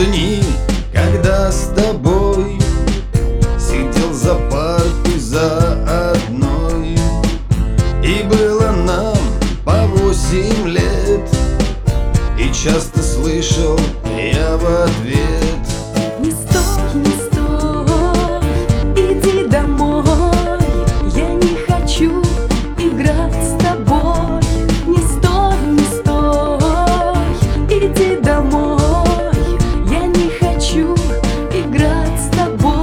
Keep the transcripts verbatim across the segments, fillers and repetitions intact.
дни, когда с тобой сидел за партой за одной, и было нам по восемь лет, и часто слышал я в ответ: не стой, не стой, иди домой, я не хочу играть с тобой. Не стой, не стой, иди домой, я не хочу играть с тобой.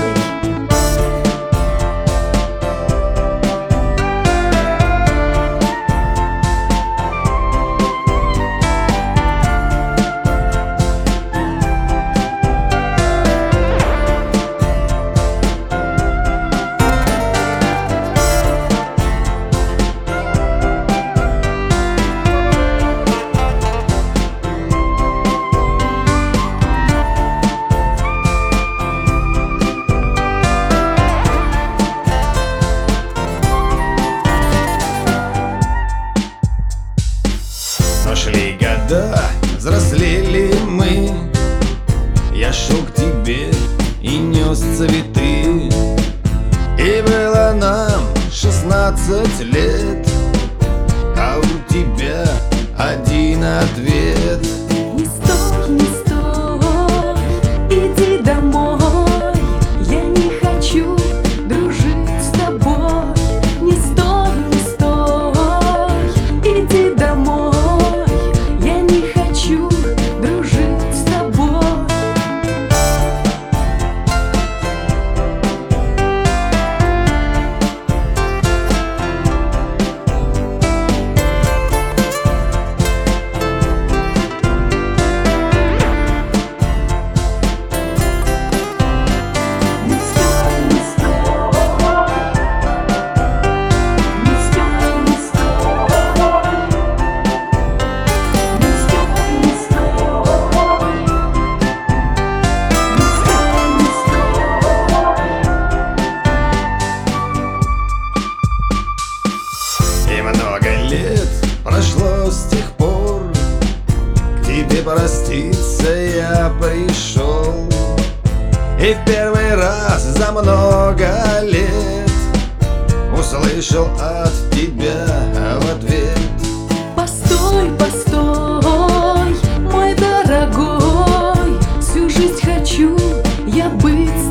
Но шли года, взрослели мы, я шел к тебе и нес цветы, и было нам шестнадцать лет, а у тебя один ответ: Не стой, не стой, иди домой, я не хочу дружить с тобой. Не стой, не стой, иди домой, я не хочу дружить с тобой. И много лет прошло с тех пор, к тебе проститься я пришел, и в первый раз за много лет услышал от тебя в ответ: Постой, постой, мой дорогой, всю жизнь хочу я быть